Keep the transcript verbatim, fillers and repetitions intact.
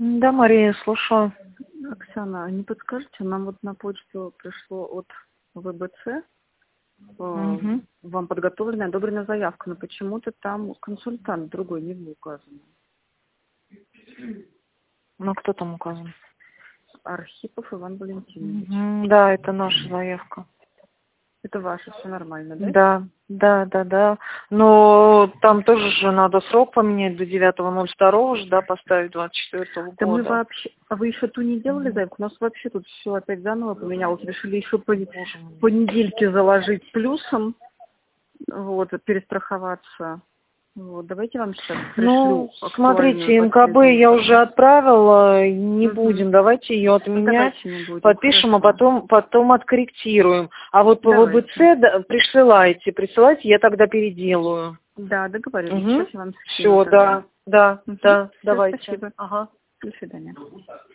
Да, Мария, слушаю. Оксана, не подскажете, нам вот на почту пришло от ВБЦ, э, Угу. вам подготовленная, одобренная заявка, но почему-то там консультант другой не был указан. Ну, кто там указан? Архипов Иван Валентинович. Угу. Да, это наша заявка. Это ваше, все нормально, да? Да, да, да, да. Но там тоже же надо срок поменять до девятого ноль второго же, да, поставить двадцать четвёртого Да мы года. вообще... А вы еще ту не делали заявку? У нас вообще тут все опять заново поменялось. Решили еще по, по недельке заложить плюсом, вот, перестраховаться. Вот, давайте я вам сейчас пришлю Ну, актуальную смотрите, МКБ последнюю я уже информацию. отправила, не Угу. будем, давайте ее Ну, отменять, давайте не будем, подпишем, а хорошо. потом, потом откорректируем. А вот по ВБЦ Давайте. да, присылайте, присылайте, я тогда переделаю. Да, договорились. Угу. Сейчас я вам скину Все, тогда. да, да, Угу. да, Все, давайте. спасибо. Ага. До свидания.